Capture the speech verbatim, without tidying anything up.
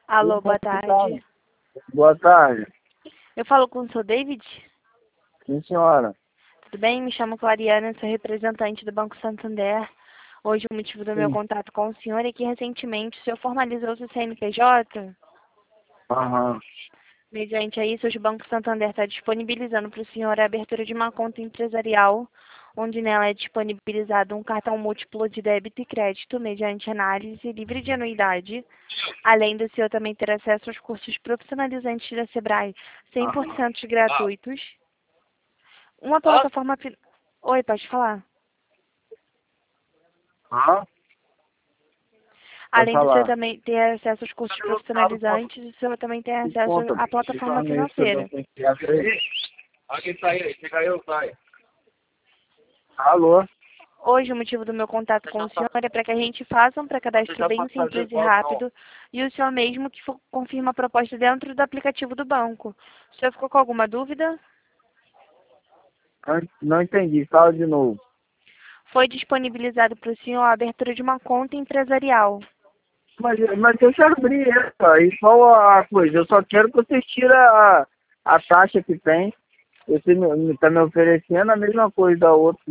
Alô, boa tarde. Boa tarde. Eu falo com o senhor David? Sim, senhora. Tudo bem? Me chamo Clariana, sou representante do Banco Santander. Hoje o motivo do meu Sim. contato com o senhor é que recentemente o senhor formalizou o seu C N P J. Aham. Mediante a isso, hoje o Banco Santander está disponibilizando para o senhor a abertura de uma conta empresarial, onde nela é disponibilizado um cartão múltiplo de débito e crédito mediante análise livre de anuidade, além do senhor também ter acesso aos cursos profissionalizantes da Sebrae cem por cento gratuitos. Uma plataforma... fi- Oi, pode falar? Hã? Pode Além do senhor falar. também ter acesso aos cursos profissionalizantes, o senhor também tem acesso Conta. à plataforma financeira. Aqui sai aí, chega aí, eu saio. Alô? Hoje, o motivo do meu contato com o senhor é para que a gente faça um pré-cadastro bem simples e rápido e o senhor mesmo que for, confirma a proposta dentro do aplicativo do banco. O senhor ficou com alguma dúvida? Não, não entendi, fala de novo. Foi disponibilizado para o senhor a abertura de uma conta empresarial. Mas, mas eu já abri essa, e só a coisa, eu só quero que você tire a, a taxa que tem. Você está me, tá me oferecendo a mesma coisa da outra.